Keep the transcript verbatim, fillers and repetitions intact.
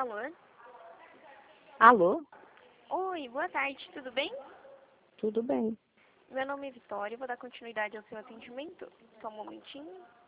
Alô? Alô? Oi, boa tarde, tudo bem? Tudo bem. Meu nome é Vitória, vou dar continuidade ao seu atendimento. Só um momentinho.